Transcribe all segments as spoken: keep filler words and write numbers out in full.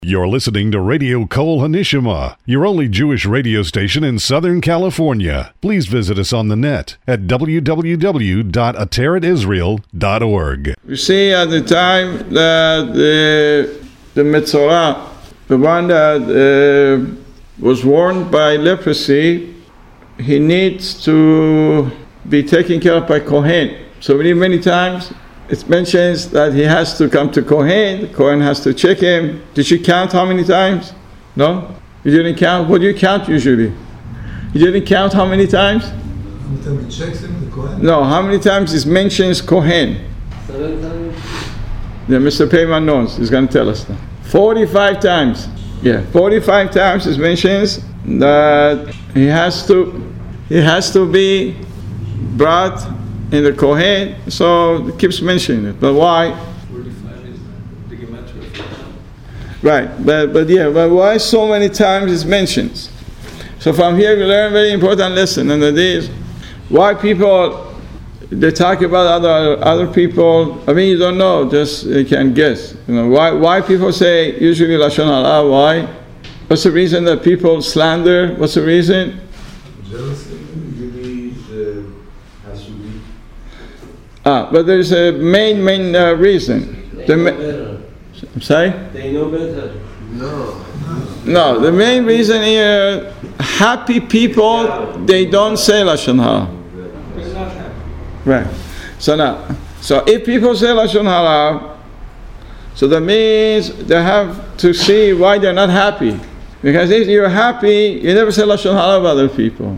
You're listening to Radio Kol Hanishma, your only Jewish radio station in Southern California. Please visit us on the net at w w w dot ateret israel dot org. You see, at the time that the, the Metzorah, the one that uh, was warned by leprosy, he needs to be taken care of by Kohen. So many, many times it mentions that he has to come to Kohen. The Kohen has to check him. Did you count how many times? No? You didn't count? What do you count usually? You didn't count how many times? How many times he checks him, the Kohen? No, how many times it mentions Kohen? Seven times? Yeah, Mister Payman knows. He's going to tell us that. forty-five times. Yeah, forty-five times it mentions that he has to, he has to be brought in the Kohen, so it keeps mentioning it. But why? forty-five is the gematria. Right, but but yeah, but why so many times it mentions? So from here we learn a very important lesson, and that is why people, they talk about other other people. I mean, you don't know, just you can guess. You know why why people say usually lashon hara. Why? What's the reason that people slander? What's the reason? Jealousy, usually the hasudim. Ah, but there's a main main uh, reason. They The know ma- better. I'm sorry? They know better. No. No, the main reason here, happy people, they don't say lashon hara. They're not happy. Right. So now, so if people say lashon hara, so that means they have to see why they're not happy. Because if you're happy, you never say lashon hara of other people.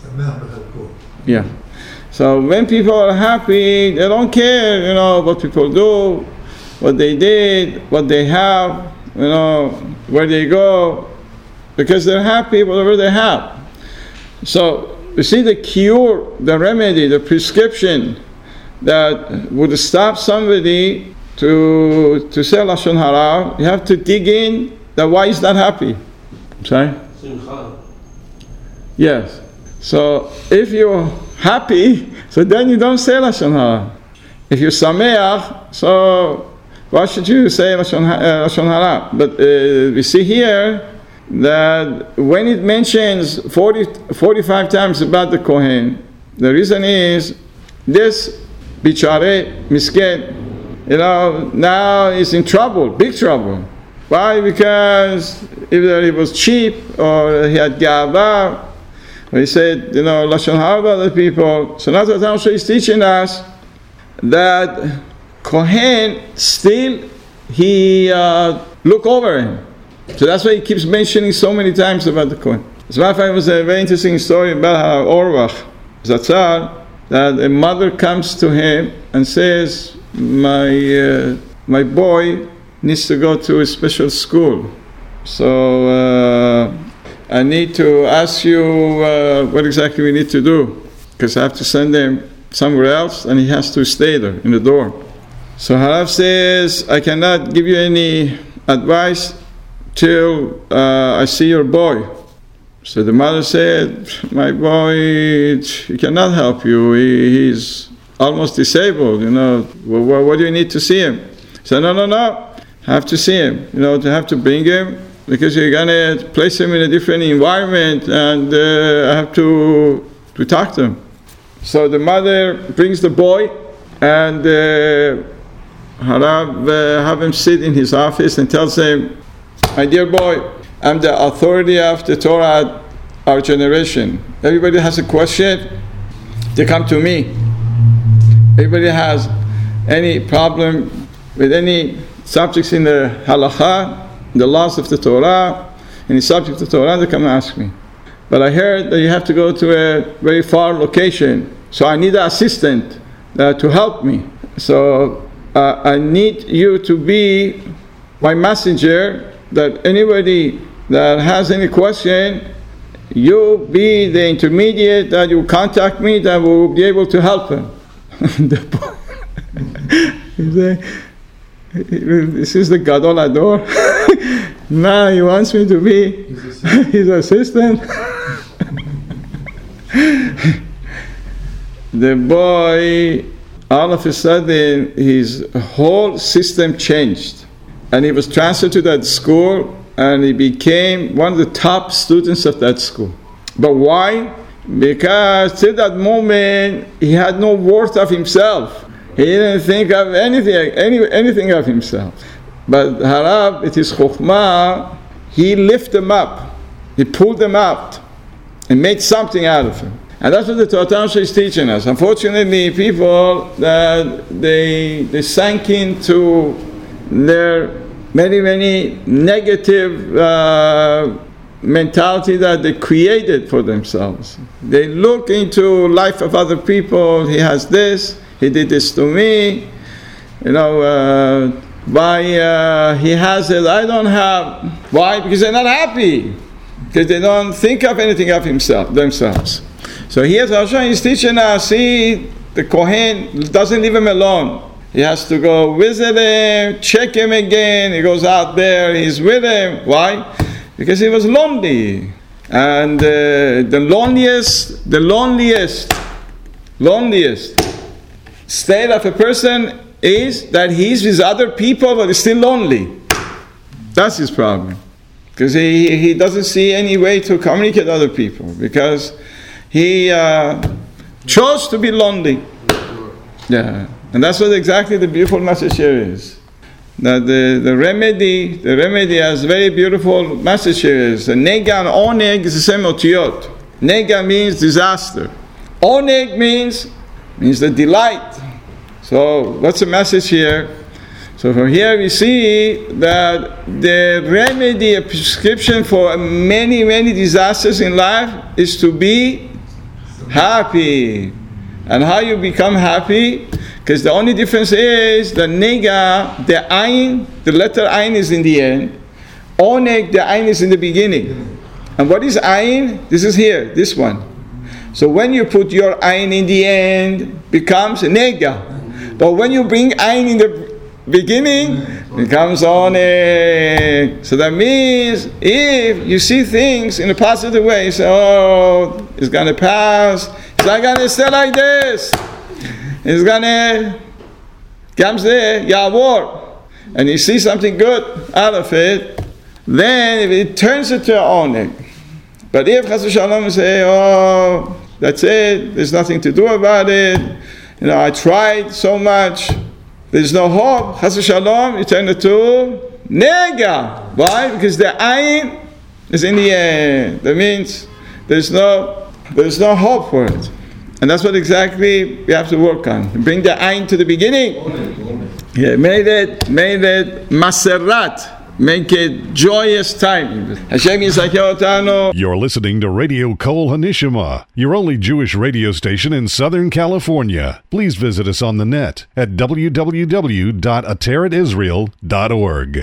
Yeah. So when people are happy, they don't care, you know, what people do, what they did, what they have, you know, where they go, because they're happy whatever they have. So you see the cure, the remedy, the prescription that would stop somebody to to say lashon hara, you have to dig in that why he's not happy. Sorry? Simcha. Yes. So if you're happy, so then you don't say lashon hara. If you're sameach, so why should you say lashon uh, lashon hara? But uh, we see here that when it mentions forty, forty-five times about the Kohen, the reason is this bichare misken, you know, now he's in trouble, big trouble. Why? Because either he was cheap or he had gava. He said, you know, lashon hara about other people. So now the Talmud is teaching us that Kohen still he uh, look over him. So that's why he keeps mentioning so many times about the Kohen. As a matter of fact, it was a very interesting story about how Orvach Zatzar, that a mother comes to him and says, "My uh, my boy needs to go to a special school. So uh, I need to ask you uh, what exactly we need to do, because I have to send him somewhere else and he has to stay there in the dorm." So Harav says, "I cannot give you any advice till uh, I see your boy." So the mother said, "My boy, he cannot help you. He, he's almost disabled, you know. What, what do you need to see him?" He said, "No, no, no. I have to see him, you know, to have to bring him, because you're going to place him in a different environment, and uh, I have to to talk to him." So the mother brings the boy, and uh, Harav uh, have him sit in his office and tells him, "My dear boy, I'm the authority of the Torah at our generation. Everybody has a question, they come to me. Everybody has any problem with any subjects in the halakha, the laws of the Torah, any subject of the Torah, they come and ask me. But I heard that you have to go to a very far location, so I need an assistant uh, to help me. So uh, I need you to be my messenger, that anybody that has any question, you be the intermediate, that you contact me, that will be able to help him." The boy, this is the Gadol Ador. Now he wants me to be his assistant. The boy, all of a sudden, his whole system changed. and he was transferred to that school, and he became one of the top students of that school. But why? Because till that moment, he had no worth of himself. He didn't think of anything, any, anything of himself. But Harav, it is Chokhmah, he lifted them up. He pulled them out and made something out of them. And that's what the Torah Tansha is teaching us. Unfortunately, people, that they, they sank into their many, many negative uh, mentality that they created for themselves. They look into life of other people. He has this, he did this to me, you know, uh, why uh, he has it, I don't have. Why? Because they're not happy, because they don't think of anything of himself, themselves. So here Hashem is teaching us, see, the Kohen doesn't leave him alone. He has to go visit him, check him again. He goes out there, he's with him. Why? Because he was lonely. And uh, the loneliest, the loneliest, loneliest state of a person is that he's with other people but he's still lonely. That's his problem. Because he, he doesn't see any way to communicate with other people. Because he uh, chose to be lonely. Yeah. And that's what exactly the beautiful message here is. That the, the remedy, the remedy has very beautiful message here is. The nega and oneg is the same otiyot. Nega means disaster. Oneg means, means the delight. So what's the message here? So from here we see that the remedy, a prescription for many, many disasters in life is to be happy. And how you become happy? Because the only difference is the nega, the ayin, the letter ayin is in the end. Oneg, the ayin is in the beginning. And what is ayin? This is here, this one. So when you put your ayin in the end, becomes nega. But when you bring ayin in the beginning, it becomes oneg. So that means if you see things in a positive way, you say, oh, it's going to pass. It's not going to stay like this. It's gonna comes there, Yavor, and you see something good out of it, then it turns it to oneg. But if Chas v'Shalom you say, oh, that's it, there's nothing to do about it, you know, I tried so much, there's no hope, Chas v'Shalom, you turn it to nega. Why? Because the ayin is in the end. That means there's no there's no hope for it. And that's what exactly we have to work on. Bring the ayin to the beginning. Yeah, make it, make it maserat. Make it joyous time. Hashem Yisrael Otanu. You're listening to Radio Kol Hanishima, your only Jewish radio station in Southern California. Please visit us on the net at w w w dot ateret israel dot org.